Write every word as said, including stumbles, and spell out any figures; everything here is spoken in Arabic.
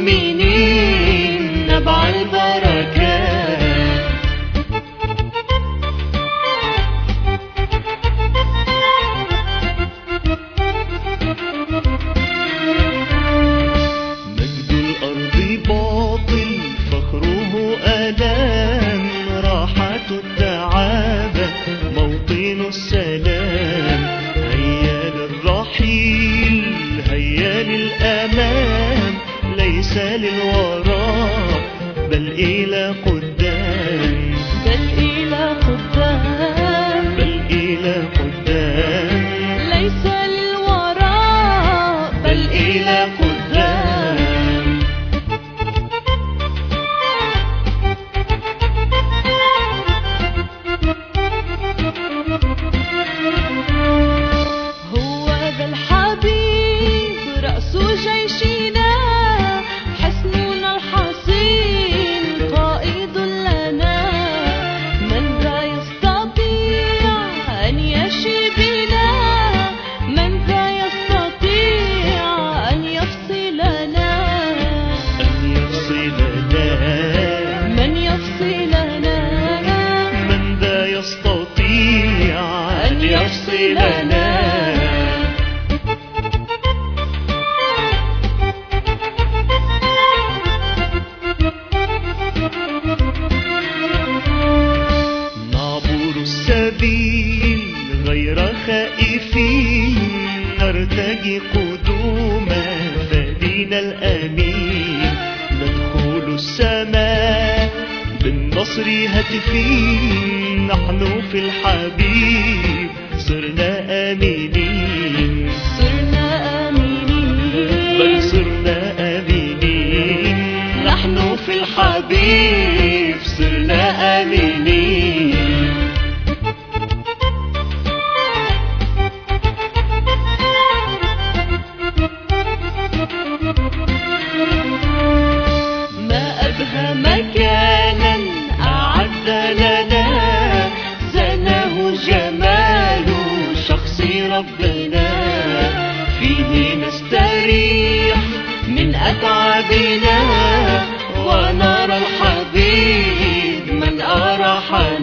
آمنين نبع البركات. مجد الأرض باطل فخره آلام، راحة الدعابة موطن السلام. هيا للرحيل هيا للأمام، ليس للوراء بل إلى قدام. بل إلى قدام بل إلى قدام، ليس للوراء بل إلى قدام. هو ذا الحبيب رأس جيشنا، حصننا الحصين قائد لنا. من ذا يستطيع أن يشي بنا، من ذا يستطيع أن يفصلنا. أن يفصلنا، من يفصلنا، من ذا يستطيع أن يفصلنا. نعبر السبيل غير خائفين، نرتجي قدوما فدينا الأمين. ندخل السماء بالنصر هاتفين، نحن في الحبيب صرنا آمنين. صرنا آمنين، بل صرنا آمنين، نحن في الحبيب صرنا آمنين. ما أبهى مكانا أعد لنا، زناه جمال شخص ربنا. فيه نستريح من أتعابنا، ونرى الحبيب من أراحنا.